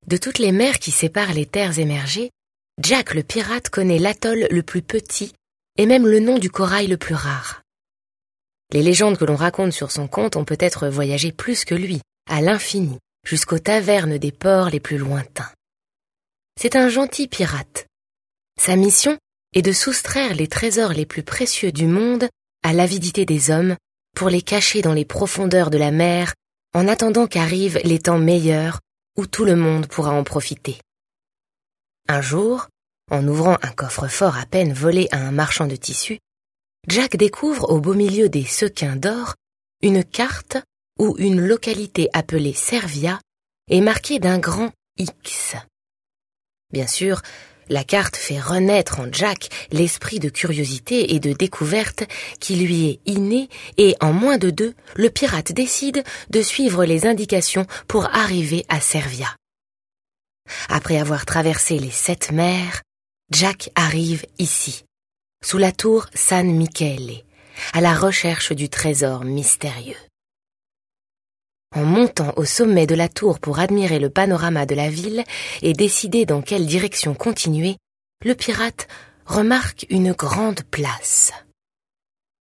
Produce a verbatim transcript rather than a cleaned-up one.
De toutes les mers qui séparent les terres émergées, Jack le pirate connaît l'atoll le plus petit et même le nom du corail le plus rare. Les légendes que l'on raconte sur son compte ont peut-être voyagé plus que lui, à l'infini, jusqu'aux tavernes des ports les plus lointains. C'est un gentil pirate. Sa mission est de soustraire les trésors les plus précieux du monde à l'avidité des hommes pour les cacher dans les profondeurs de la mer en attendant qu'arrivent les temps meilleurs où tout le monde pourra en profiter. Un jour, en ouvrant un coffre-fort à peine volé à un marchand de tissus, Jack découvre au beau milieu des sequins d'or une carte où une localité appelée Servia est marquée d'un grand X. Bien sûr, la carte fait renaître en Jack l'esprit de curiosité et de découverte qui lui est inné et en moins de deux, le pirate décide de suivre les indications pour arriver à Servia. Après avoir traversé les sept mers, Jack arrive ici, sous la tour San Michele, à la recherche du trésor mystérieux. En montant au sommet de la tour pour admirer le panorama de la ville et décider dans quelle direction continuer, le pirate remarque une grande place.